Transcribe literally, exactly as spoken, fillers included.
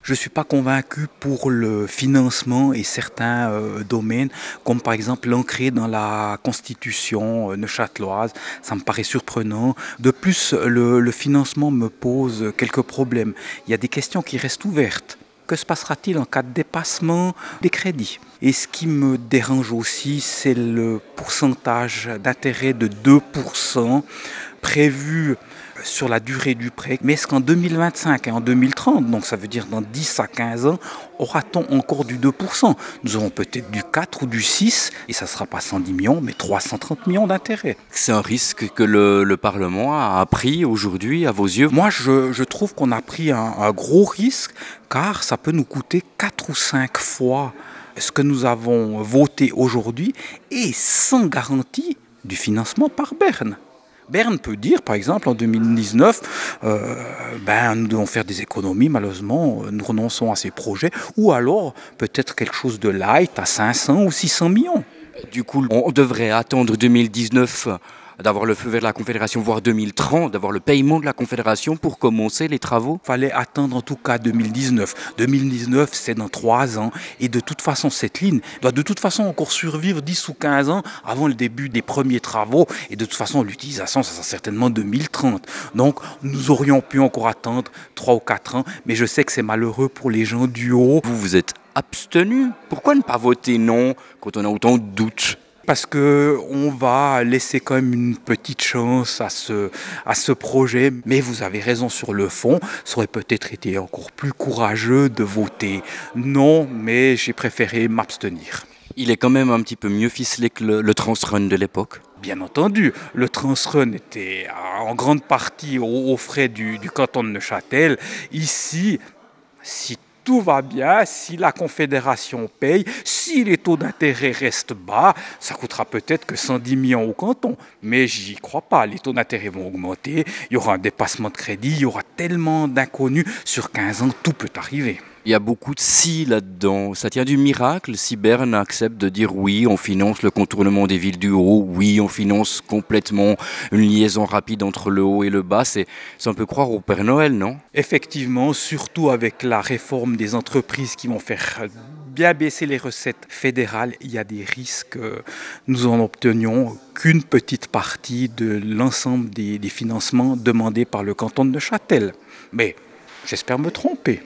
Je ne suis pas convaincu pour le financement et certains euh, domaines, comme par exemple l'ancrer dans la constitution euh, neuchâteloise. Ça me paraît surprenant. De plus, le, le financement me pose quelques problèmes. Il y a des questions qui restent ouvertes. Que se passera-t-il en cas de dépassement des crédits? Et ce qui me dérange aussi, c'est le pourcentage d'intérêt de deux pour cent prévu sur la durée du prêt. Mais est-ce qu'en deux mille vingt-cinq et en deux mille trente, donc ça veut dire dans dix à quinze ans, aura-t-on encore du deux pour cent? Nous aurons peut-être du quatre ou du six, et ça ne sera pas cent dix millions, mais trois cent trente millions d'intérêts. C'est un risque que le, le Parlement a pris aujourd'hui à vos yeux? Moi, je, je trouve qu'on a pris un, un gros risque, car ça peut nous coûter quatre ou cinq fois ce que nous avons voté aujourd'hui, et sans garantie du financement par Berne. Berne peut dire, par exemple, en deux mille dix-neuf, euh, ben, nous devons faire des économies, malheureusement, nous renonçons à ces projets, ou alors peut-être quelque chose de light à cinq cents ou six cents millions. Du coup, on devrait attendre deux mille dix-neuf, d'avoir le feu vert de la Confédération, voire deux mille trente, d'avoir le paiement de la Confédération pour commencer les travaux? Il fallait attendre en tout cas deux mille dix-neuf. deux mille dix-neuf, c'est dans trois ans. Et de toute façon, cette ligne doit de toute façon encore survivre dix ou quinze ans avant le début des premiers travaux. Et de toute façon, l'utilisation, ça sera certainement deux mille trente. Donc, nous aurions pu encore attendre trois ou quatre ans. Mais je sais que c'est malheureux pour les gens du haut. Vous vous êtes abstenu? Pourquoi ne pas voter non quand on a autant de doutes? Parce qu'on va laisser quand même une petite chance à ce, à ce projet. Mais vous avez raison sur le fond, ça aurait peut-être été encore plus courageux de voter non, mais j'ai préféré m'abstenir. Il est quand même un petit peu mieux ficelé que le, le Transrun de l'époque. Bien entendu, le Transrun était en grande partie aux, aux frais du, du canton de Neuchâtel. Ici, si tout va bien, si la Confédération paye, si les taux d'intérêt restent bas, ça coûtera peut-être que cent dix millions au canton. Mais j'y crois pas, les taux d'intérêt vont augmenter, il y aura un dépassement de crédit, il y aura tellement d'inconnus, sur quinze ans, tout peut arriver. Il y a beaucoup de si là-dedans. Ça tient du miracle si Berne accepte de dire oui, on finance le contournement des villes du haut, oui, on finance complètement une liaison rapide entre le haut et le bas. C'est, c'est un peu croire au Père Noël, non? Effectivement, surtout avec la réforme des entreprises qui vont faire bien baisser les recettes fédérales, il y a des risques que nous en obtenions qu'une petite partie de l'ensemble des, des financements demandés par le canton de Neuchâtel. Mais j'espère me tromper.